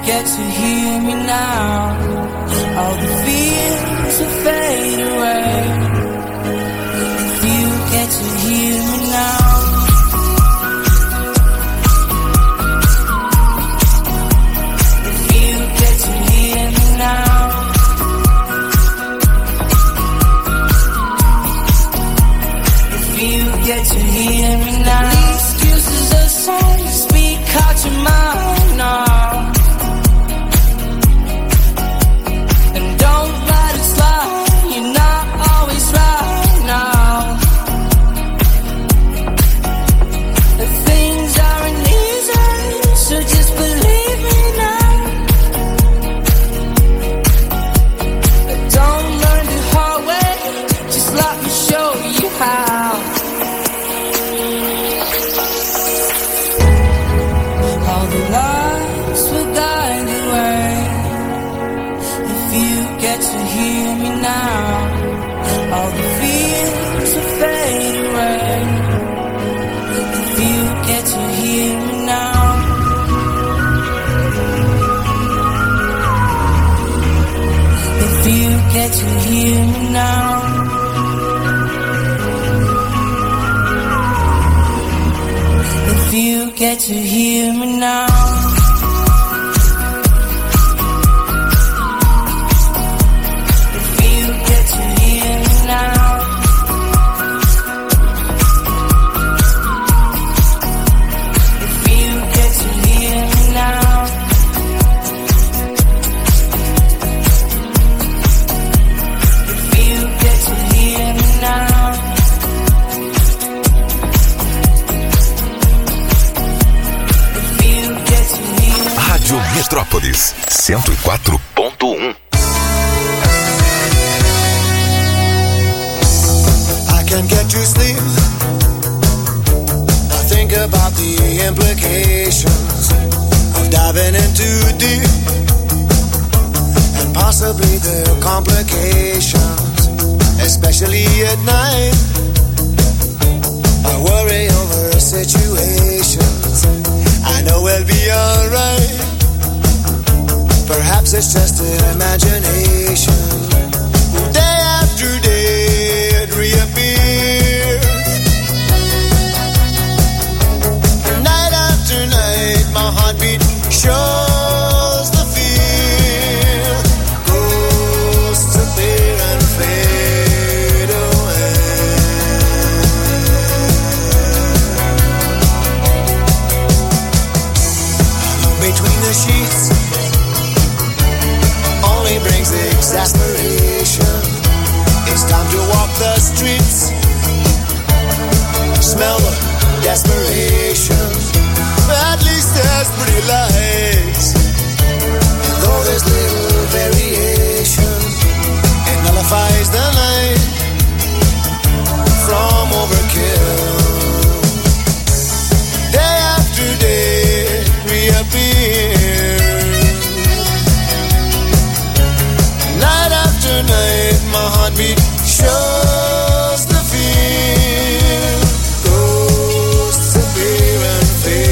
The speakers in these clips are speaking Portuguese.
get to hear me now, all the fears will fade away. If you get to hear me now. If you get to hear me now. If you get to hear me now. The excuses are so speak out your mind now. Get to hear me now. If you get to hear me now. If you get to hear me now. If you get to hear me now. Rádio Metrópolis 104.1. I can't get to sleep. I think about the implications of diving in too deep, and possibly the complications, especially at night. I worry over situations I know we'll be alright. Perhaps it's just an imagination. Day after day it reappears. Night after night my heartbeat shows the fear. Ghosts appear and fade away. Between the sheets only brings exasperation. It's time to walk the streets, smell the desperation. At least there's pretty lights, and though there's little variation, it nullifies the night from overkill. Day after day reappear. Night after night my heartbeat shows the fear. Ghosts appear and fade.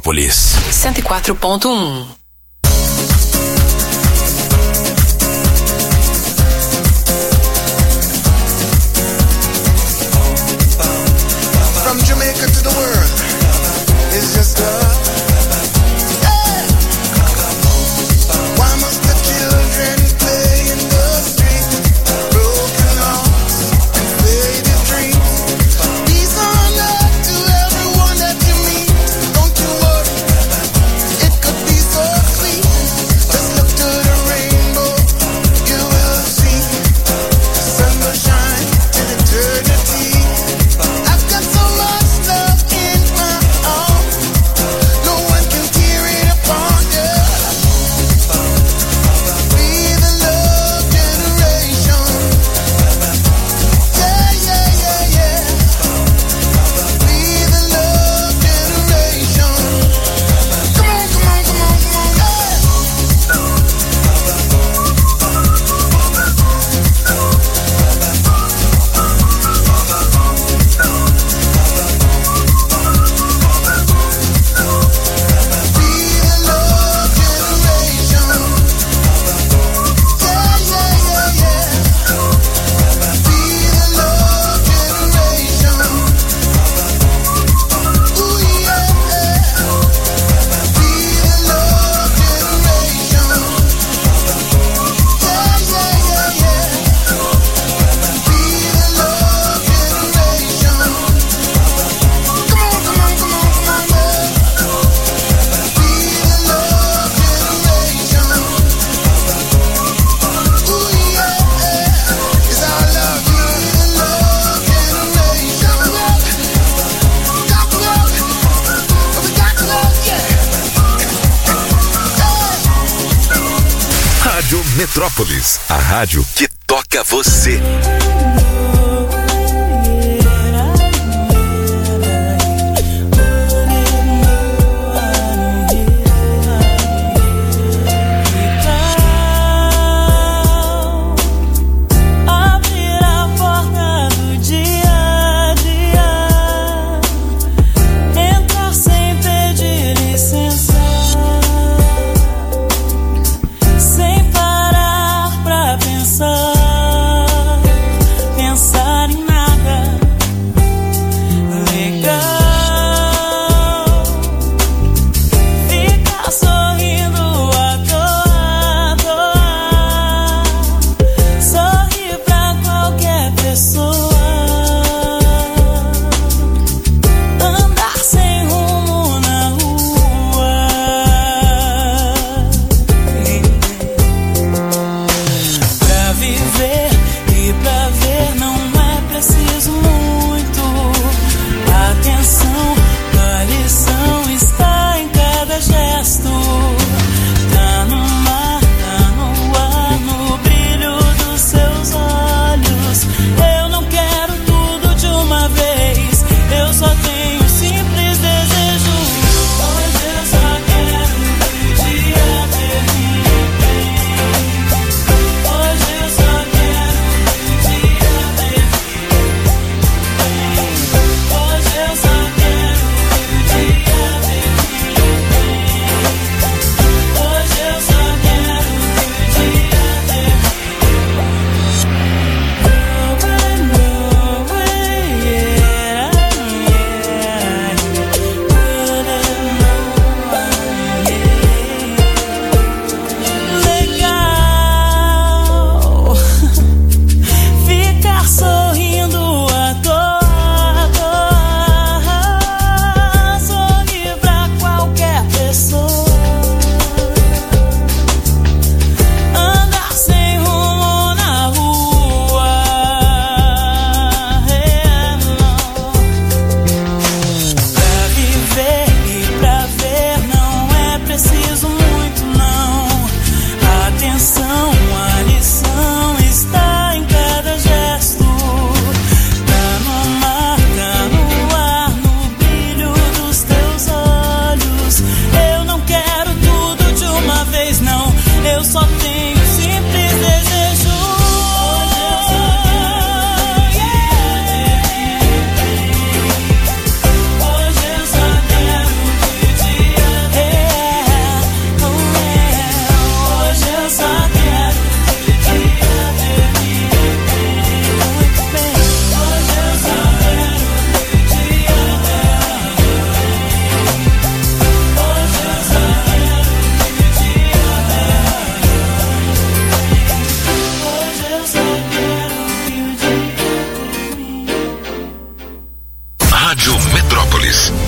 Metrópolis 104.1. From Jamaica to the world, it's just love. Yeah. Why must the children play in the street? Broken hearts and faded dreams. Peace on earth to everyone that you meet. Don't you worry, it could be so sweet. Just look to the rainbow, you will see. The sun will shine till eternity. I've got so much love in my arms, no one can tear it apart, yeah. Be the love generation. Yeah, yeah, yeah, yeah. Be the love generation. Come on, come on, come on, come on, yeah. Be the love generation. Yeah, yeah, yeah, yeah. Be the love generation. Ooh, yeah. Be the love generation. Yeah, yeah, yeah, yeah. Be the love generation. Come on, come on, come on, come on, yeah. Be the love generation. Ooh, yeah. It's our love. Be the love generation. Got love. We got love, yeah. Rádio Metrópolis, a rádio que toca você. Abrir a porta do dia a dia, entrar sem pedir licença, sem parar pra pensar.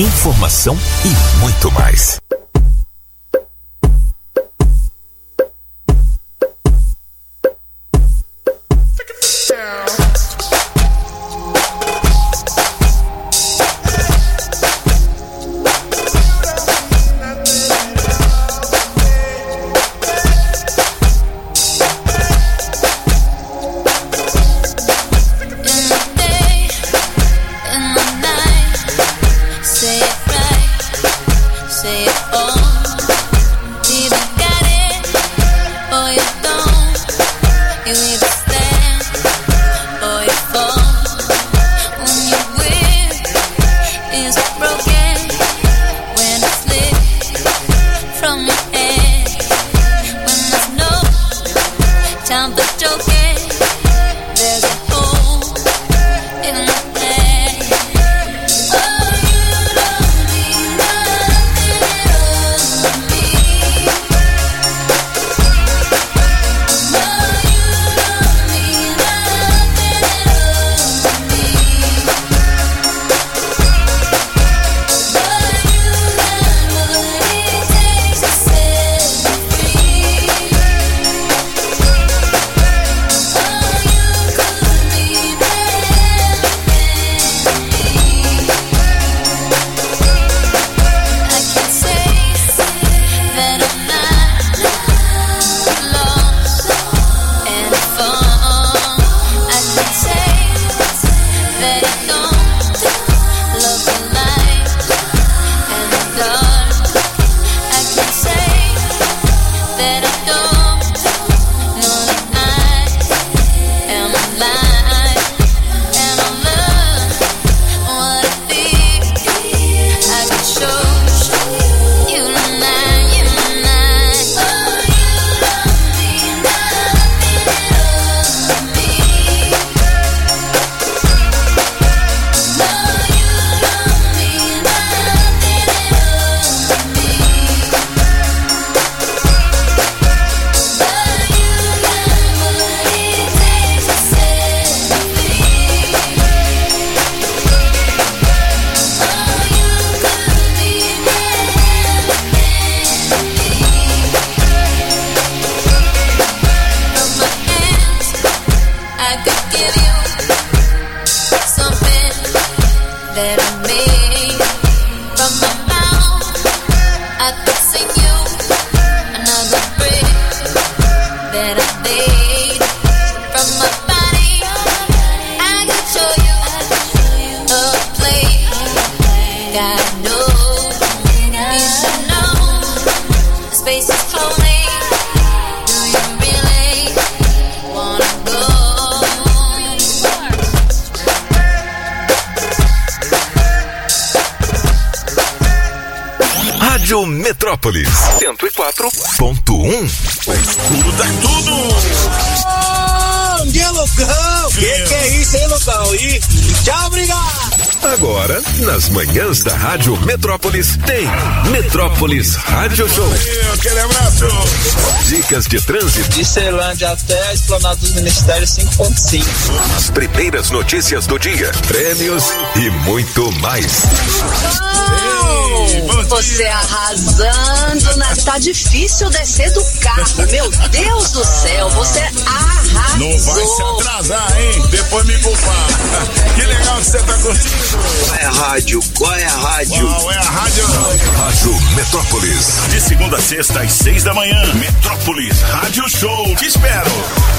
informação e muito mais. Rádio Metrópolis 104.1. Escuta tudo! Bom dia, Lucão! Que é isso, hein, Lucão? E tchau, obrigado! Agora, nas manhãs da Rádio Metrópolis, tem Metrópolis Rádio Show. Aquele abraço! Dicas de trânsito. De Ceilândia até a Esplanada dos Ministérios 5.5. As primeiras notícias do dia, prêmios e muito mais. Você arrasando, tá difícil descer do carro, meu Deus do céu, você arrasou. Não vai se atrasar, hein? Depois me culpar. Que legal que você tá curtindo. Qual é a rádio? Qual é a rádio? Rádio Metrópolis. De segunda a sexta às 6 da manhã. Metrópolis Rádio Show. Te espero.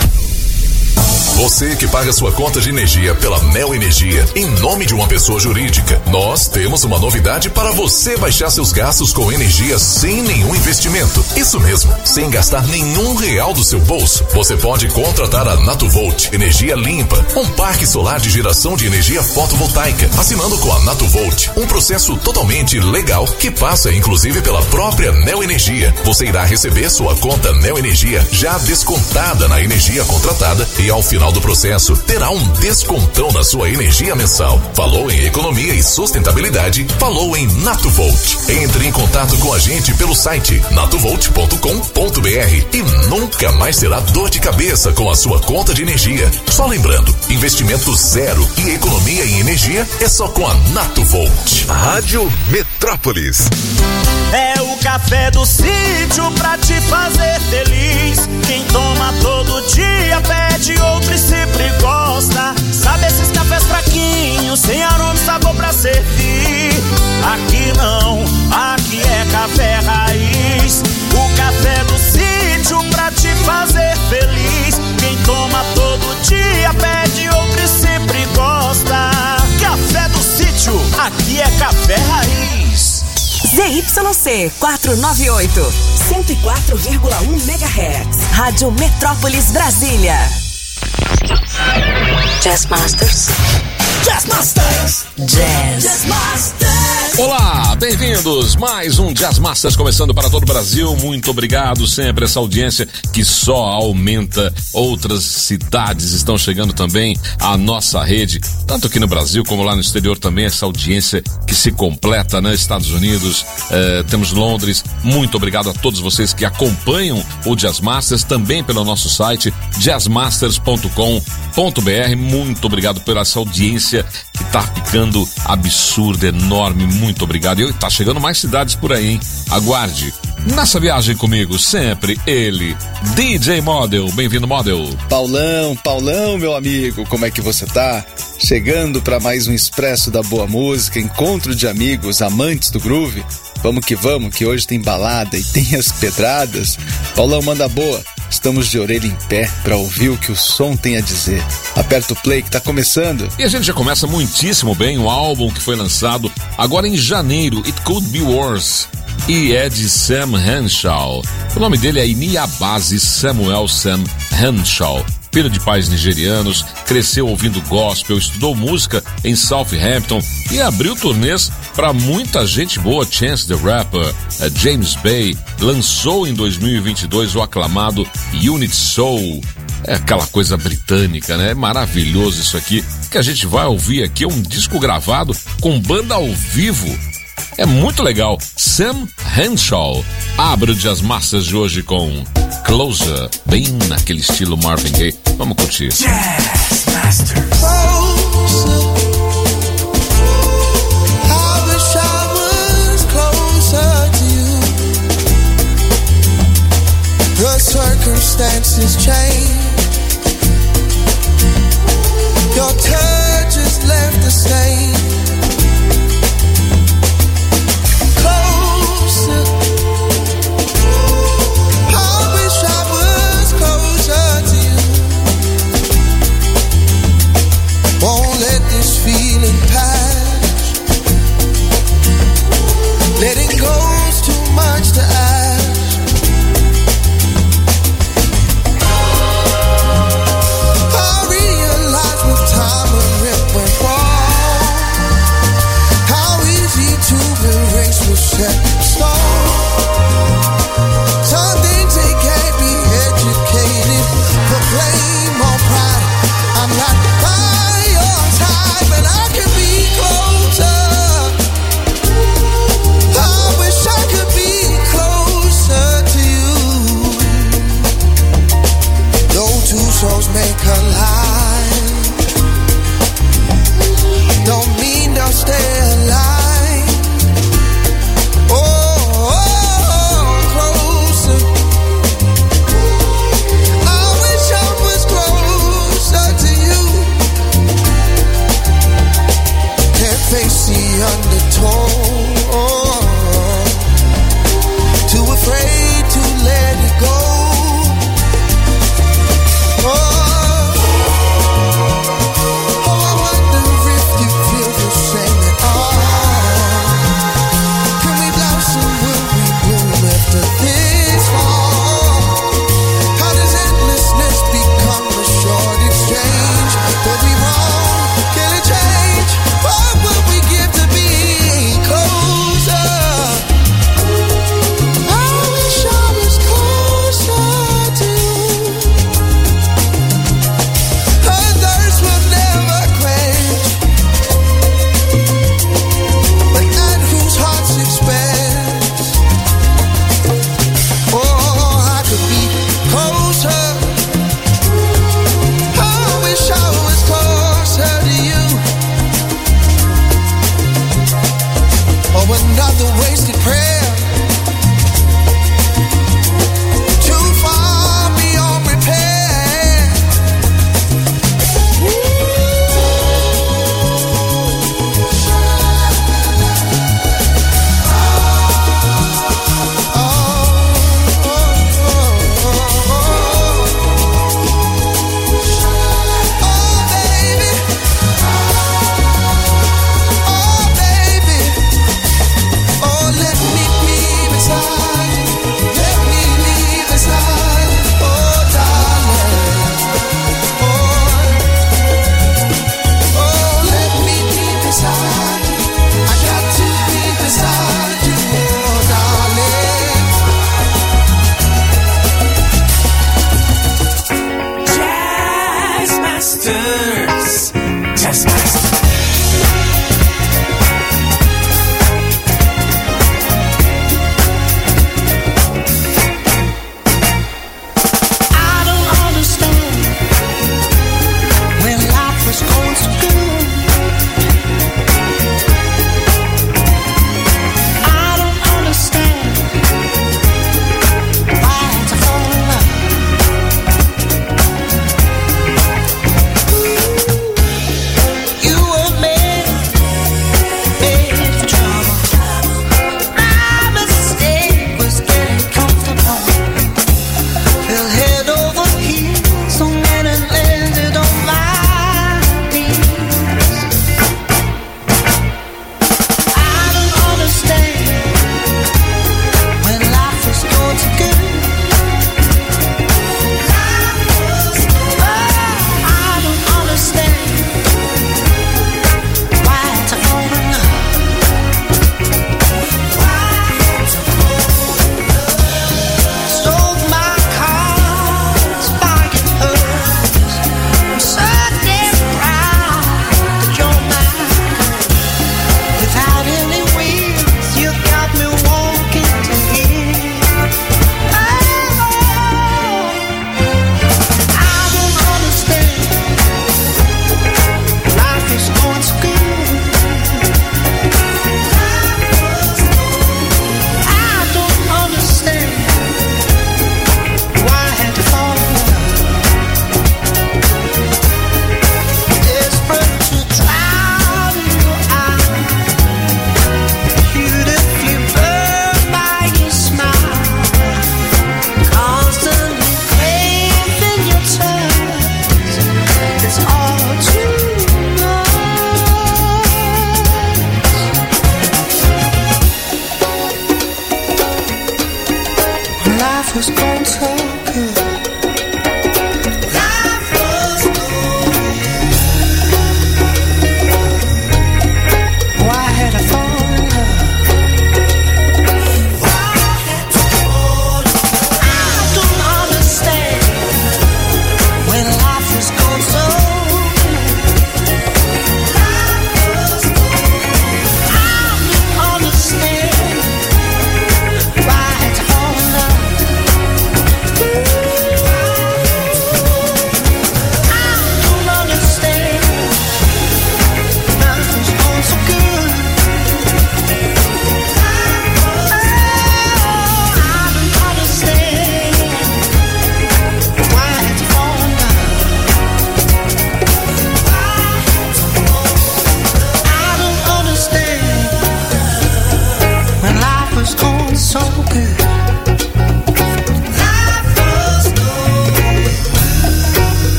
Você que paga sua conta de energia pela Neo Energia em nome de uma pessoa jurídica, nós temos uma novidade para você baixar seus gastos com energia sem nenhum investimento. Isso mesmo, sem gastar nenhum real do seu bolso. Você pode contratar a Natuvolt Energia Limpa, um parque solar de geração de energia fotovoltaica, assinando com a Natuvolt, um processo totalmente legal que passa inclusive pela própria Neo Energia. Você irá receber sua conta Neo Energia já descontada na energia contratada e ao final final do processo, terá um descontão na sua energia mensal. Falou em economia e sustentabilidade? Falou em Natuvolt. Entre em contato com a gente pelo site natuvolt.com.br e nunca mais terá dor de cabeça com a sua conta de energia. Só lembrando, investimento zero e economia em energia é só com a Natuvolt. Rádio Metrópolis. É o café do sítio pra te fazer feliz. Quem toma todo dia pede outro e sempre gosta. Sabe esses cafés fraquinhos, sem aroma e sabor pra servir? Aqui não, aqui é café raiz. O café do sítio pra te fazer feliz. Quem toma todo dia pede outro e sempre gosta. Café do sítio, aqui é café raiz. ZYC 498, 104,1 MHz. Rádio Metrópolis Brasília. Jazz Masters. Jazz Masters. Jazz Masters. Olá, bem-vindos. Mais um Jazz Masters começando para todo o Brasil. Muito obrigado sempre essa audiência que só aumenta. Outras cidades estão chegando também à nossa rede, tanto aqui no Brasil como lá no exterior também. Essa audiência que se completa, né? Estados Unidos, temos Londres. Muito obrigado a todos vocês que acompanham o Jazz Masters também pelo nosso site jazzmasters.com.br. Muito obrigado pela essa audiência que tá ficando absurda, enorme. Muito obrigado. E tá chegando mais cidades por aí, hein? Aguarde. Nessa viagem comigo, sempre ele, DJ Model. Bem-vindo, Model. Paulão, meu amigo, como é que você tá? Chegando para mais um Expresso da Boa Música, encontro de amigos, amantes do groove. Vamos, que hoje tem balada e tem as pedradas. Paulão, manda boa. Estamos de orelha em pé para ouvir o que o som tem a dizer. Aperta o play que tá começando. E a gente já começa muitíssimo bem o álbum que foi lançado agora em janeiro, It Could Be Worse. E é de Sam Henshaw. O nome dele é Iniabase Samuel Sam Henshaw. Filho de pais nigerianos, cresceu ouvindo gospel, estudou música em Southampton e abriu turnês para muita gente boa. Chance the Rapper, James Bay, lançou em 2022 o aclamado Unit Soul. É aquela coisa britânica, né? É maravilhoso isso aqui, que a gente vai ouvir aqui, é um disco gravado com banda ao vivo. É muito legal. Sam Henshaw abre o Jazz Masters de hoje com Closer, bem naquele estilo Marvin Gaye. Vamos curtir. Jazz Masters. The circumstances change. Your touch has left the stain. Closer. I wish I was closer to you. Won't let this feeling pass. Letting go's too much to ask. Set stone. Some things they can't be educated. Put blame on pride. I'm not by your side, but I can be closer. I wish I could be closer to you. Though two souls may collide, don't mean they'll stay alive. Face the undertow, too afraid to let it go. Oh, Jazzmasters. Jazzmasters.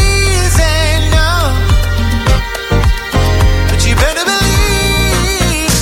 But you better believe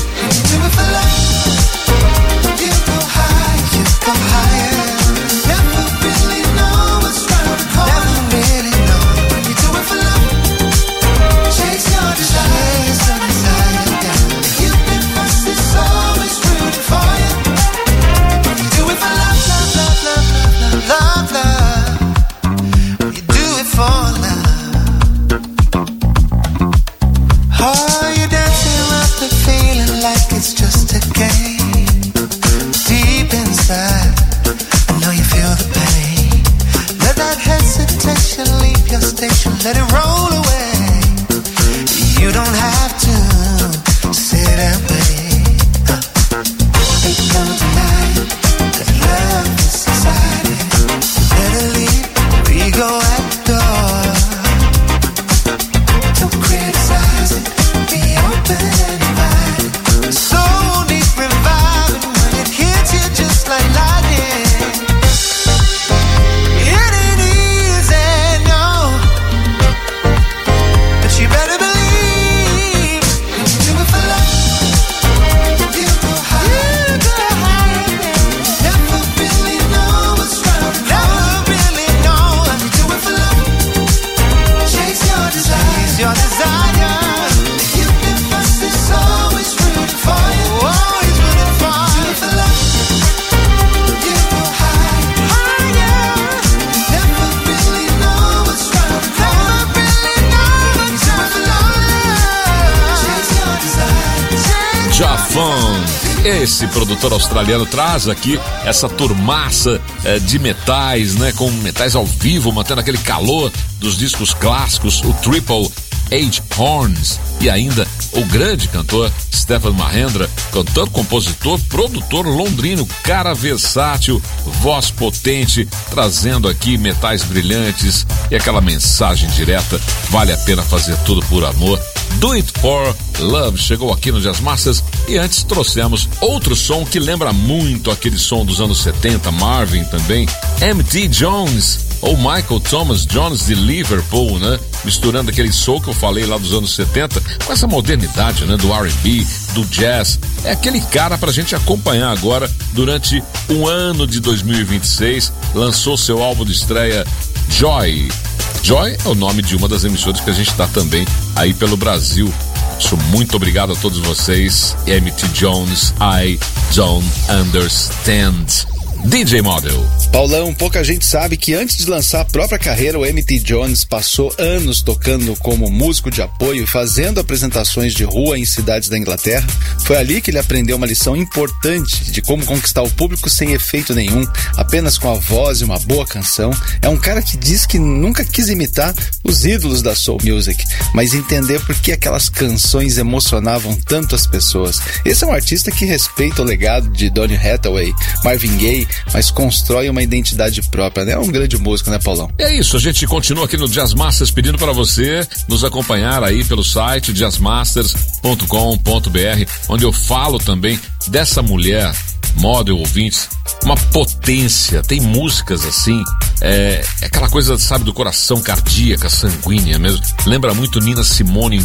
Jafon. Esse produtor australiano traz aqui essa turmaça de metais, né? Com metais ao vivo, mantendo aquele calor dos discos clássicos, o Triple H Horns e ainda o grande cantor Stephen Mahendra, cantor, compositor, produtor londrino, cara versátil, voz potente, trazendo aqui metais brilhantes e aquela mensagem direta, vale a pena fazer tudo por amor. Do It For Love chegou aqui no Jazz Masters e antes trouxemos outro som que lembra muito aquele som dos anos 70, Marvin também, M.T. Jones ou Michael Thomas Jones de Liverpool, né? Misturando aquele soul que eu falei lá dos anos 70 com essa modernidade, né? Do R&B, do jazz. É aquele cara pra gente acompanhar agora durante o ano de 2026. Lançou seu álbum de estreia Joy. Joy é o nome de uma das emissoras que a gente tá também aí pelo Brasil. Muito obrigado a todos vocês. M.T. Jones, I Don't Understand. DJ Model. Paulão, pouca gente sabe que antes de lançar a própria carreira, o M.T. Jones passou anos tocando como músico de apoio e fazendo apresentações de rua em cidades da Inglaterra. Foi ali que ele aprendeu uma lição importante de como conquistar o público sem efeito nenhum, apenas com a voz e uma boa canção. É um cara que diz que nunca quis imitar os ídolos da soul music, mas entender por que aquelas canções emocionavam tanto as pessoas. Esse é um artista que respeita o legado de Donny Hathaway, Marvin Gaye, mas constrói uma identidade própria, né? É um grande músico, né, Paulão? É isso, a gente continua aqui no Jazz Masters pedindo para você nos acompanhar aí pelo site jazzmasters.com.br, onde eu falo também dessa mulher, model ouvintes, uma potência, tem músicas assim, é aquela coisa, sabe, do coração, cardíaca, sanguínea mesmo, lembra muito Nina Simone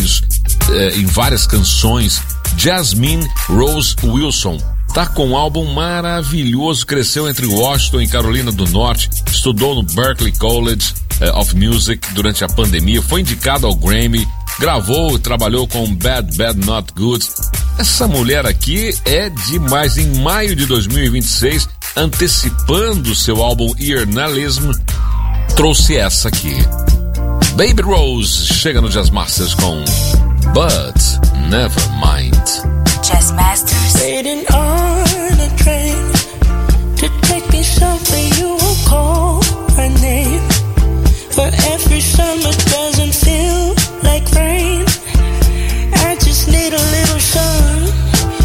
em várias canções. Jasmine Rose Wilson tá com um álbum maravilhoso, cresceu entre Washington e Carolina do Norte, estudou no Berklee College of Music durante a pandemia, foi indicado ao Grammy, gravou e trabalhou com Bad Bad Not Good. Essa mulher aqui é demais. Em maio de 2026, antecipando seu álbum Earnalism, trouxe essa aqui. Baby Rose chega no Jazz Masters com But Never Mind. Jazz Masters. Waiting on a train to take me somewhere you will call my name. For every summer doesn't feel like rain. I just need a little sun.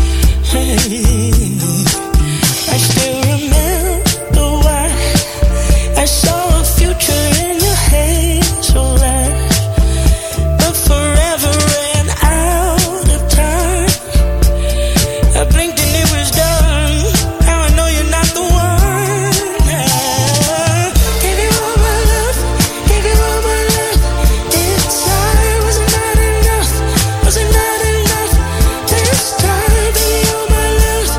I still remember why I saw a future in your hazel eyes, but forever ran out of time. I blinked and it was done. Now I know you're not the one. Gave you all my love, gave you all my love. Inside, was it not enough? Was it not enough? This time, baby, all my love.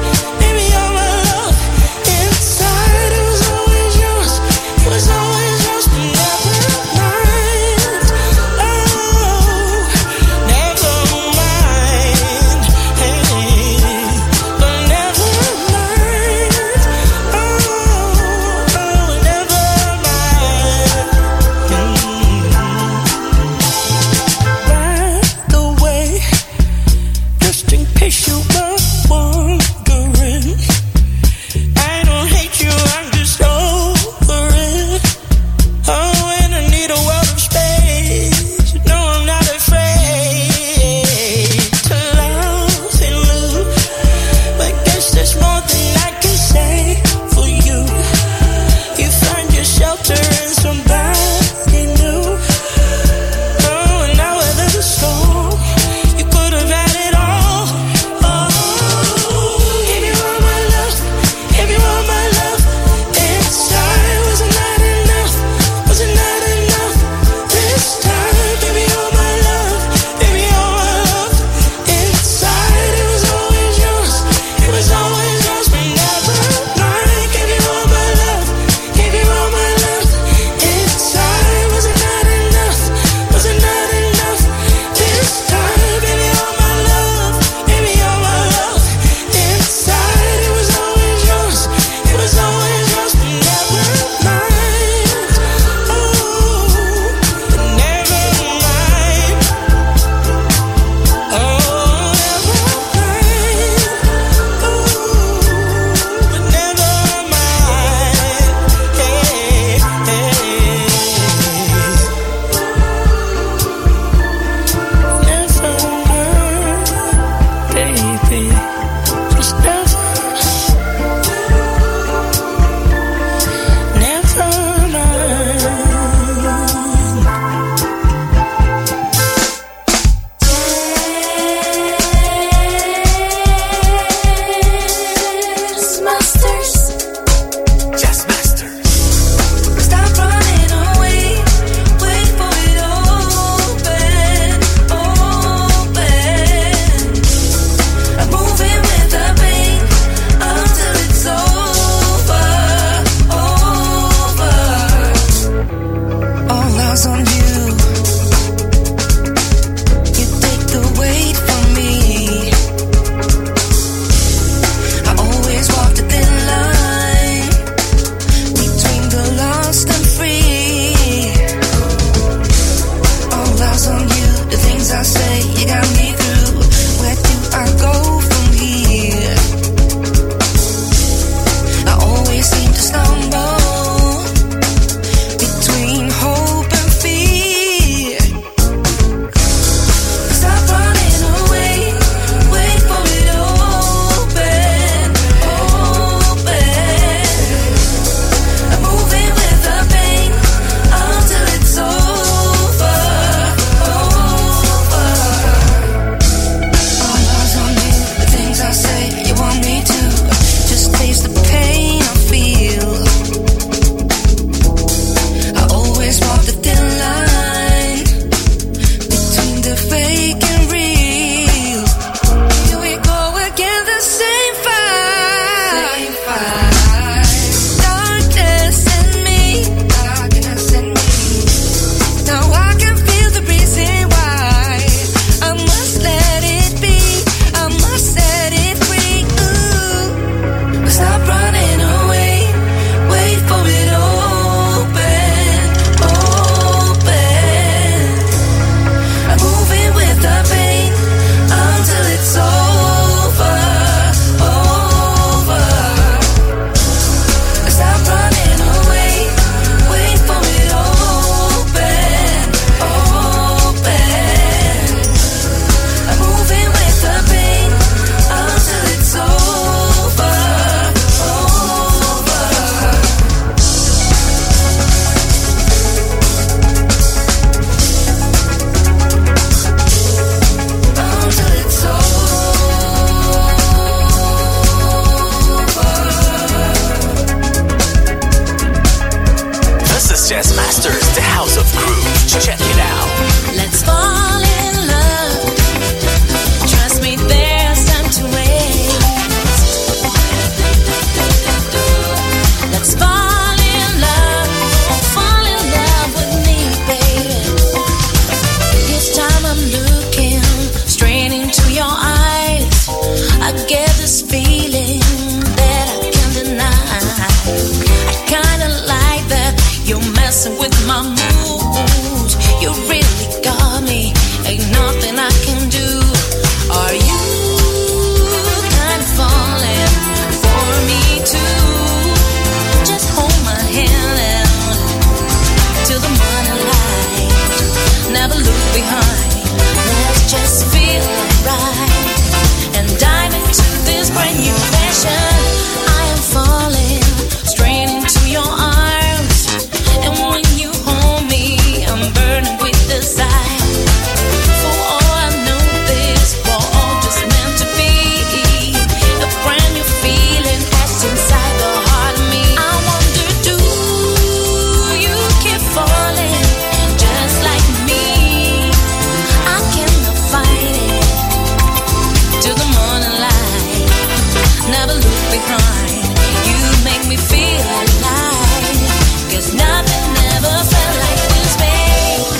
my mood. You really got me, ain't nothing I can do. Are you kind of falling for me too? Just hold my hand out till the morning light. Never look behind. Let's just feel right and dive into this brand new passion. I am falling straight into your arms, and when you hold me, I'm burning with desire. For all I know, this was all just meant to be a brand new feeling that's inside the heart of me. I wonder, do you keep falling just like me? I cannot fight it till the morning light. Never look behind. You make me feel alive, 'cause nothing ever felt like this, babe.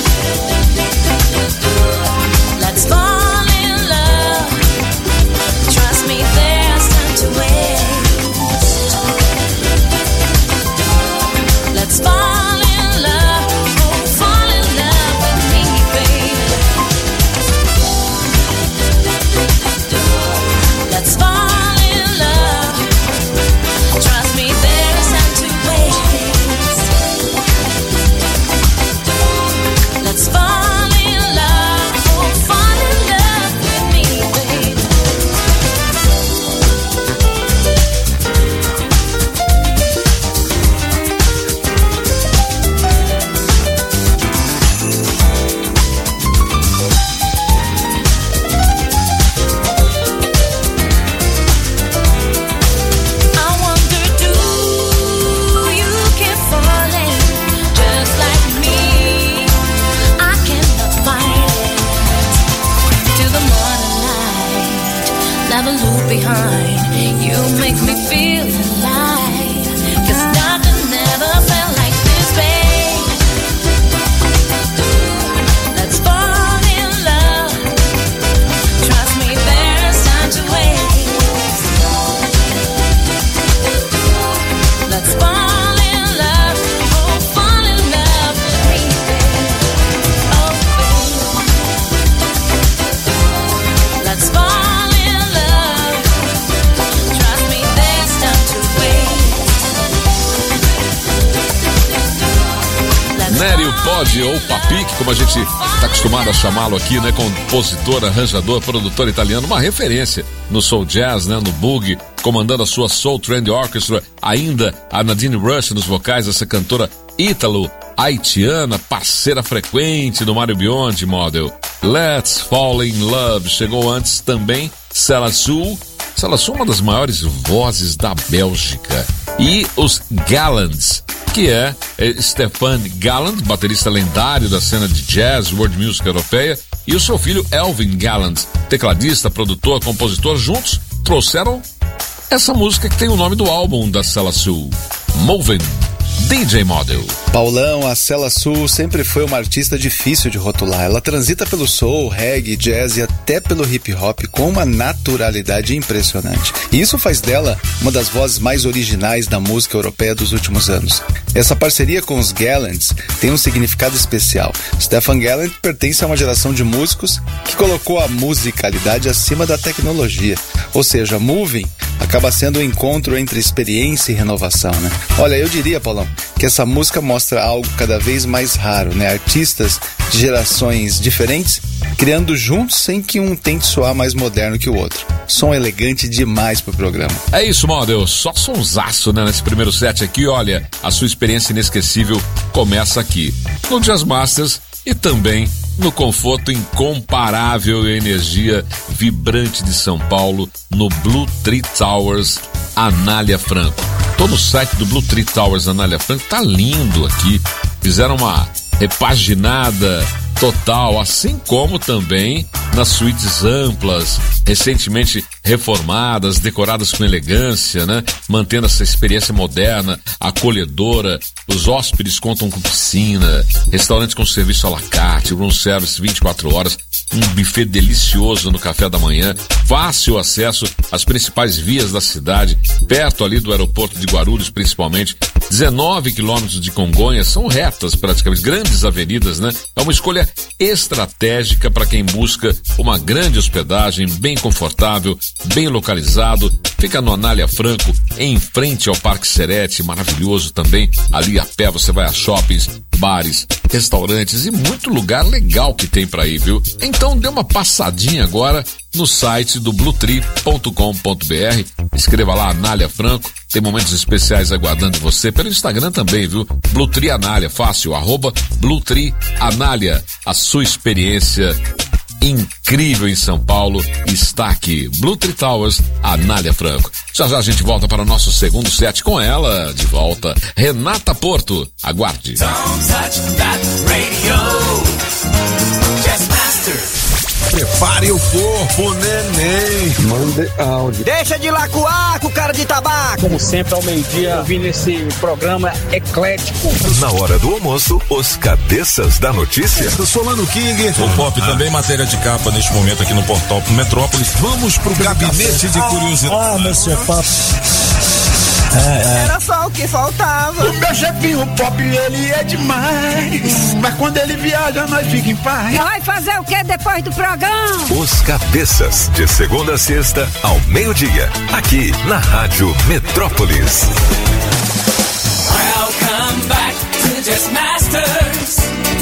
Let's fall in love. Trust me, there's time to waste. Let's fall in love. Oh, fall in love with me, baby. Let's fall in love. Trust me, there's time to waste. Let's fall in love. Oh, fall in love with me, baby. I wonder, do you keep falling just like me? I cannot fight it till the morning light. Never look behind. You make me feel alive, 'cause nothing ever felt like this, babe. Let's fall in love. Trust me, there's time to waste. Let's fall in love. Oh, fall in love with me, babe. Oh, babe. Let's fall in love. Trust me, there's time to waste. Nério Pod, ou Papique, como a gente está acostumado a chamá-lo aqui, né? Compositor, arranjador, produtor italiano, uma referência no soul jazz, né? No boogie, comandando a sua Soul Trend Orchestra, ainda a Nadine Rush nos vocais, essa cantora ítalo-haitiana, parceira frequente do Mário Biondi Model. Let's Fall in Love, chegou antes também Céla Sul, uma das maiores vozes da Bélgica. E os Gallants, que é Stefan Gallant, baterista lendário da cena de jazz, world music europeia, e o seu filho Elvin Gallant, tecladista, produtor, compositor, juntos trouxeram essa música que tem o nome do álbum da Céla Sul, Moving, DJ Model. Paulão, a Céla Sul sempre foi uma artista difícil de rotular. Ela transita pelo soul, reggae, jazz e até pelo hip hop com uma naturalidade impressionante. E isso faz dela uma das vozes mais originais da música europeia dos últimos anos. Essa parceria com os Gallants tem um significado especial. Stefan Gallant pertence a uma geração de músicos que colocou a musicalidade acima da tecnologia. Ou seja, Moving acaba sendo um encontro entre experiência e renovação, né? Olha, eu diria, Paulão, que essa música mostra algo cada vez mais raro, né? Artistas de gerações diferentes criando juntos sem que um tente soar mais moderno que o outro. Som elegante demais pro programa. É isso, Model. Só sonsaço, né? Nesse primeiro set aqui, olha, a sua experiência inesquecível começa aqui, no Jazz Masters e também no conforto incomparável e energia vibrante de São Paulo, no Blue Tree Towers, Anália Franco. Tô no site do Blue Tree Towers, Anália Franco, tá lindo aqui. Fizeram uma repaginada total, assim como também nas suítes amplas, recentemente reformadas, decoradas com elegância, né? Mantendo essa experiência moderna, acolhedora. Os hóspedes contam com piscina, restaurante com serviço à la carte, room service 24 horas, um buffet delicioso no café da manhã, fácil acesso às principais vias da cidade, perto ali do aeroporto de Guarulhos principalmente, 19 quilômetros de Congonhas, são retas praticamente, grandes avenidas, né? É uma escolha estratégica para quem busca uma grande hospedagem, bem confortável, bem localizado. Fica no Anália Franco, em frente ao Parque Serete, maravilhoso também. Ali a pé você vai a shoppings, bares, restaurantes e muito lugar legal que tem para ir, viu? Então dê uma passadinha agora no site do bluetree.com.br. Escreva lá Anália Franco, tem momentos especiais aguardando você pelo Instagram também, viu? Bluetree Anália, fácil, @Bluetree Anália. A sua experiência incrível em São Paulo está aqui. Bluetree Towers, Anália Franco. Já já a gente volta para o nosso segundo set com ela, de volta, Renata Porto. Aguarde. Don't touch that radio. Just Master. Prepare o corpo, neném. Mande áudio. Deixa de lacuar com cara de tabaco. Como sempre, ao meio-dia, ouvindo esse programa eclético. Na hora do almoço, os cabeças da notícia. Eu sou Lano King. O Pop também matéria de capa neste momento aqui no portal Metrópolis. Vamos pro gabinete de curiosidade. Monsieur Pop. Era só o que faltava. O meu chefinho Pop, ele é demais. Mas quando ele viaja, nós fica em paz. Vai fazer o que depois do programa? Os cabeças, de segunda a sexta, ao meio-dia. Aqui na Rádio Metrópolis. Welcome back to Just Masters.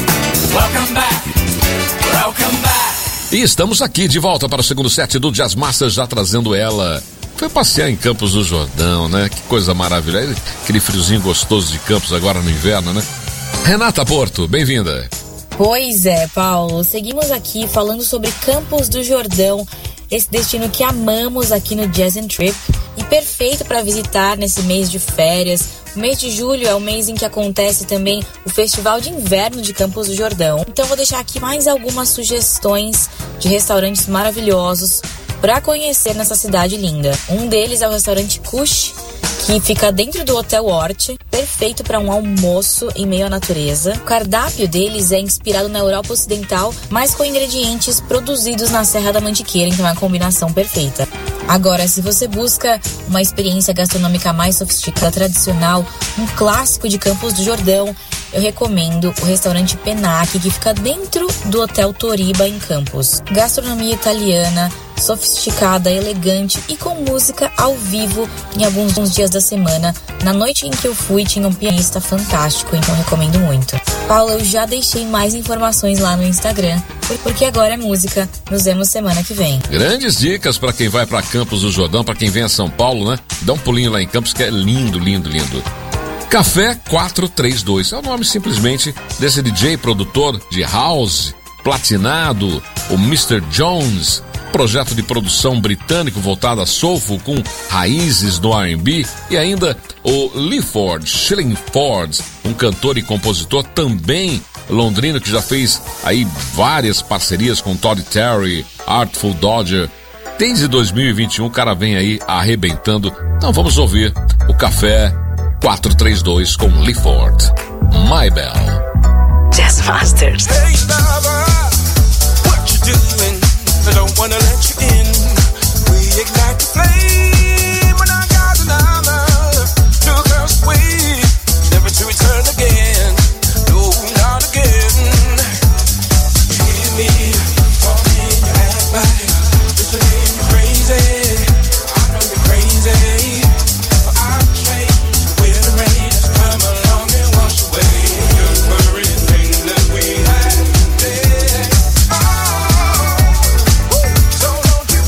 Welcome back. Welcome back. E estamos aqui de volta para o segundo set do Jazz Masters, já trazendo ela. Foi passear em Campos do Jordão, né? Que coisa maravilhosa. Aquele friozinho gostoso de Campos agora no inverno, né? Renata Porto, bem-vinda. Pois é, Paulo. Seguimos aqui falando sobre Campos do Jordão, esse destino que amamos aqui no Jazz and Trip e perfeito para visitar nesse mês de férias. O mês de julho é o mês em que acontece também o Festival de Inverno de Campos do Jordão. Então vou deixar aqui mais algumas sugestões de restaurantes maravilhosos para conhecer nessa cidade linda. Um deles é o restaurante Kush, que fica dentro do Hotel Hort, perfeito para um almoço em meio à natureza. O cardápio deles é inspirado na Europa Ocidental, mas com ingredientes produzidos na Serra da Mantiqueira, então é uma combinação perfeita. Agora, se você busca uma experiência gastronômica mais sofisticada, tradicional, um clássico de Campos do Jordão, eu recomendo o restaurante Penac, que fica dentro do Hotel Toriba, em Campos. Gastronomia italiana, sofisticada, elegante e com música ao vivo em alguns dias da semana. Na noite em que eu fui, tinha um pianista fantástico, então recomendo muito. Paulo, eu já deixei mais informações lá no Instagram, porque agora é música. Nos vemos semana que vem. Grandes dicas para quem vai para Campos do Jordão, para quem vem a São Paulo, né? Dá um pulinho lá em Campos, que é lindo, lindo, lindo. Café 432 é o nome simplesmente desse DJ produtor de house, platinado, o Mr. Jones, projeto de produção britânico voltado a soulful com raízes do R&B, e ainda o Leaford Shillingford, um cantor e compositor também londrino que já fez aí várias parcerias com Todd Terry, Artful Dodger. Desde 2021 o cara vem aí arrebentando. Então vamos ouvir o Café 432 com Leaford, My Bell. Jazz Masters. Hey lover, what you doing? I don't wanna let you in. We ignite the flame when I got another. Look her sweet, never to return again. No, not again. You hear me talking, you act like listening, you're crazy. I know you're crazy, but I can't. When the rain has come along and wash away the worrying things that we had there. So don't you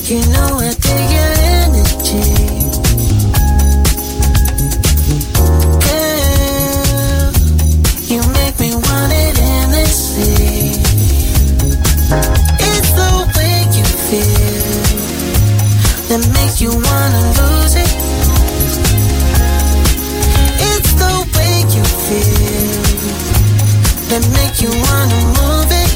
You know I dig your energy. Girl, you make me want it endlessly. It's the way you feel that makes you wanna lose it. It's the way you feel that make you wanna move it.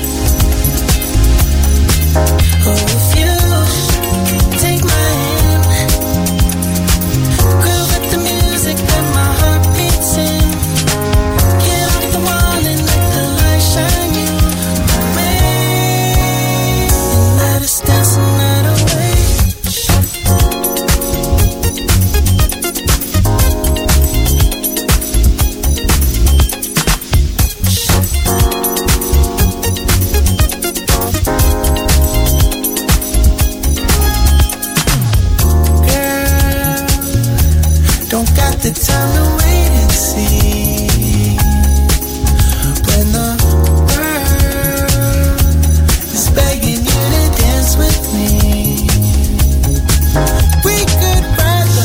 Oh, if you take my hand, groove with the music that my heart beats in. Get off the wall and let the light shine you away. And let us dance the night away. The time to wait and see. When the world is begging you to dance with me, we could ride the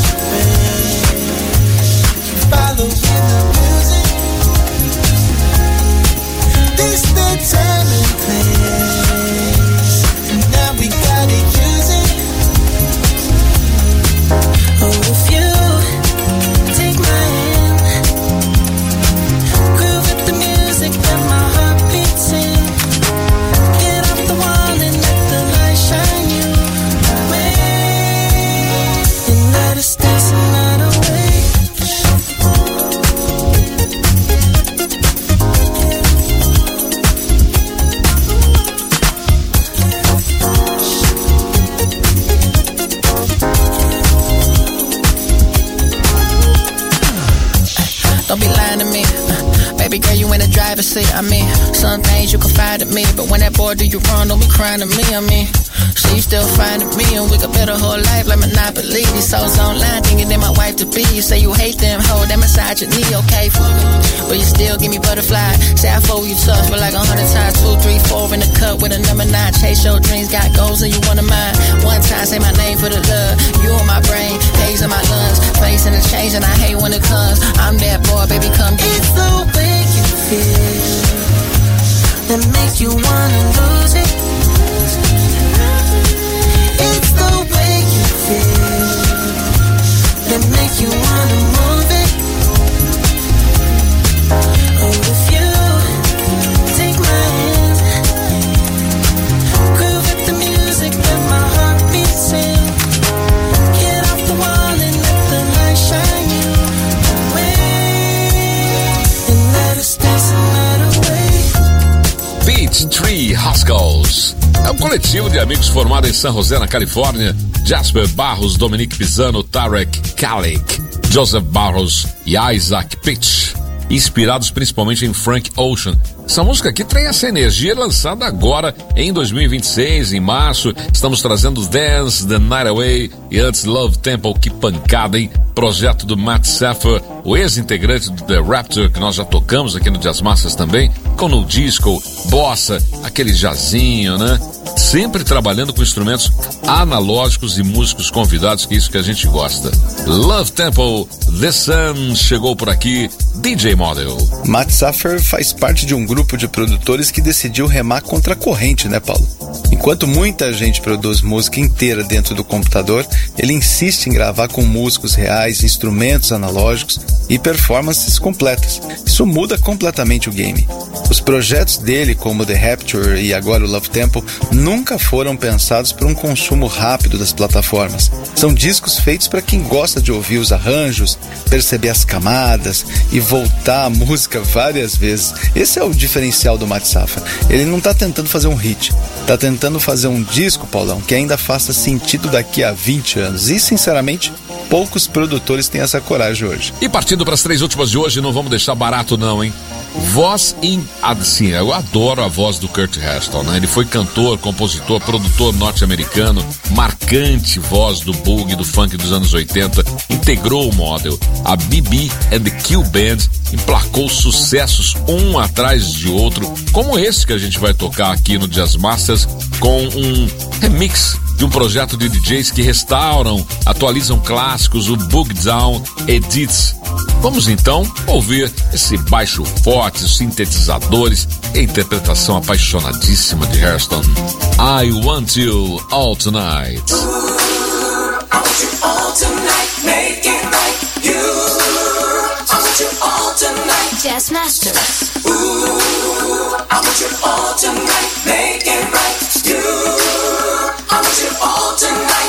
wave, follow in the music. This the time and place, and now we gotta use it. Oh, if you take my hand, groove with the music that my heart beats in. Get off the wall and let the light shine you away. And let us dance the night away. Don't be lying to me. Baby girl, you in the driver's seat. I mean, some things you confide in me, but when that boy do you wrong, don't be crying to me. I mean, so you still finding me, and we could build a whole life like Monopoly. These souls online, thinking they my wife to be. You say you hate them, hold that misogyny, okay for me, but you still give me butterfly. Say I fold you tough, but like 100 times, 2, 3, 4 in the cup with a number 9. Chase your dreams, got goals and you one of mine. One time, say my name for the love. You in my brain, haze in my lungs, facing the change, and I hate when it comes. I'm that boy, baby, come get it. It's the way you feel that makes you wanna lose it. It's the way you feel that makes you wanna move it. Oh, if you take my hand, groove with the music that my heart beats in. Get off the wall and let the light shine you away. And let us dance the night away. Beach Tree Rascals é um coletivo de amigos formado em San José, na Califórnia. Jasper Barros, Dominique Pisano, Tarek Kalik, Joseph Barros e Isaac Pitch, inspirados principalmente em Frank Ocean. Essa música aqui tem essa energia, lançada agora em 2026, em março. Estamos trazendo Dance the Night Away e antes Love Temple. Que pancada, hein? Projeto do Matt Saffer, o ex-integrante do The Rapture, que nós já tocamos aqui no Jazz Masters também, com no disco, bossa, aquele jazzinho, né? Sempre trabalhando com instrumentos analógicos e músicos convidados, que é isso que a gente gosta. Love Temple, The Sun chegou por aqui, DJ Model. Matt Saffer faz parte de um grupo de produtores que decidiu remar contra a corrente, né, Paulo? Enquanto muita gente produz música inteira dentro do computador, ele insiste em gravar com músicos reais, instrumentos analógicos e performances completas. Isso muda completamente o game. Os projetos dele, como The Rapture e agora o Love Temple, nunca foram pensados para um consumo rápido das plataformas. São discos feitos para quem gosta de ouvir os arranjos, perceber as camadas e voltar à música várias vezes. Esse é o diferencial do Matt Saffer. Ele não está tentando fazer um hit, está tentando fazer um disco, Paulão, que ainda faça sentido daqui a 20 anos. E, sinceramente, poucos produtores têm essa coragem hoje. E partindo para as 3 últimas de hoje, não vamos deixar barato não, hein? Voz assim, eu adoro a voz do Kurt Heston, né? Ele foi cantor, compositor, produtor norte-americano, marcante voz do boogie, do funk dos anos 80, integrou o Model. A BB and the Q Band emplacou sucessos um atrás de outro, como esse que a gente vai tocar aqui no Jazz Masters, com um remix de um projeto de DJs que restauram, atualizam clássicos, o Bug Down Edits. Vamos então ouvir esse baixo forte, os sintetizadores e a interpretação apaixonadíssima de Hairston. I Want You All Tonight. I want you all tonight, make it right. You, I want you all tonight. Jazz Masters. Ooh, I want you all tonight, make it right. You, I want you all tonight.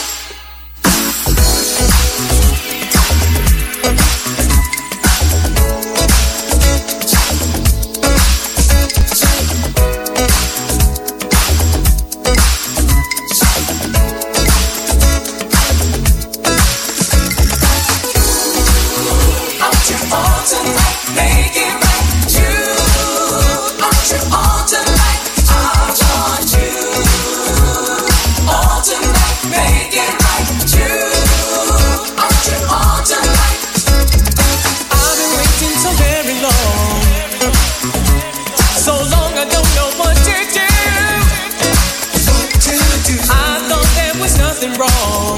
Wrong.